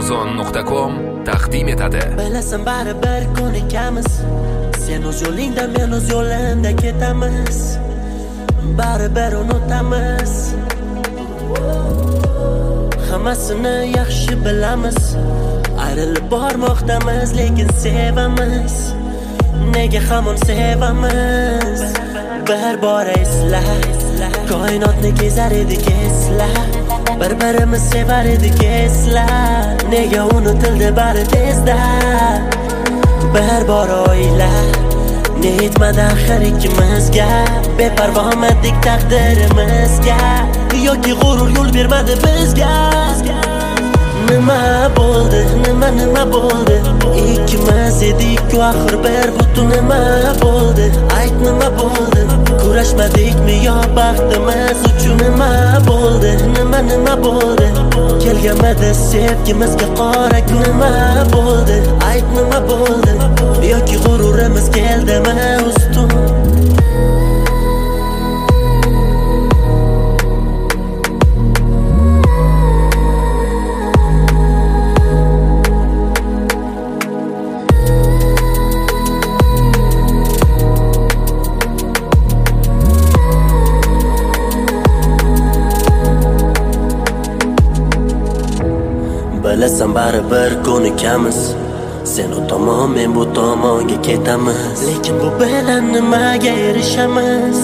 Amazon.com taqdim etadi. Bilasan baribir ko'nikamiz, sen o'z yo'lingda, men o'z yo'limda ketamiz. Baribir unutamiz, hammasini yaxshi bilamiz. Ayrilib bormoqdamiz, lekin sevamiz. Nega hamon sevamiz? Bir bor esla, koinotni kezar edik esla. Bir-birimiz sevar edik esla. Nega unutildi bari tezda? Bir bor o'yla, ne yetmadi axir ikkimizga. Beparvomadik taqdirimizga, yoki g'urur yo'l bermadi bizga. Nima bo'ldi, nima bo'ldi? Ikkimiz edik-ku axir bir butun. Nima bo'ldi? Ayt, nima bo'ldi? Kurashmadikmi yo baxtimiz uchun? Nima bo'ldi, nima bo'ldi? Kelganmidi sevgimizga qora kun? Nima bo'ldi? Ayt, nima bo'ldi? Yoki g'ururimiz keldimi ustun? Bilasan baribir ko'nikamiz, sen u tomon, men bu tomonga ketamiz. Lekin bu bilan nimaga erishamiz?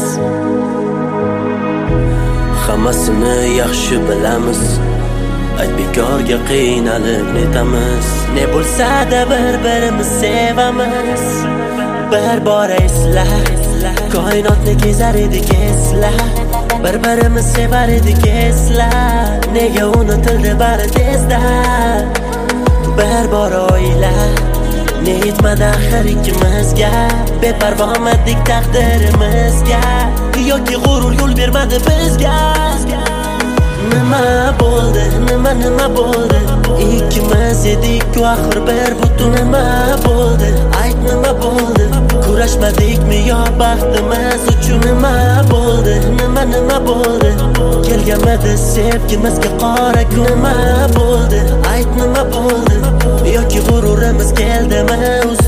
Hammasini yaxshi bilamiz. Ayt, bekorga qiynalib netamiz. Ne bo'lsa-da bir-birimiz sevamiz. Bir bor esla, koinotni kezar edik esla. Bir-birimiz sevar edik esla. Nega unutildi bari tezda? Bir bor o'yla, ne yetmadi axir ikkimizga. Beparvomadik taqdirimizga, yoki g'urur yo'l bermadi bizga. Nima bo'ldi, nima bo'ldi? Ikkimiz edik-ku axir bir butun. Nima bo'ldi? Ayt, nima bo'ldi? Kurashmadikmi yo baxtimiz uchun? Nima bo'ldi, nima bo'ldi? Kelganmidi sevgimizga qora kun? Nima bo'ldi? Ayt, nima bo'ldi? Yoki g'ururimiz keldimi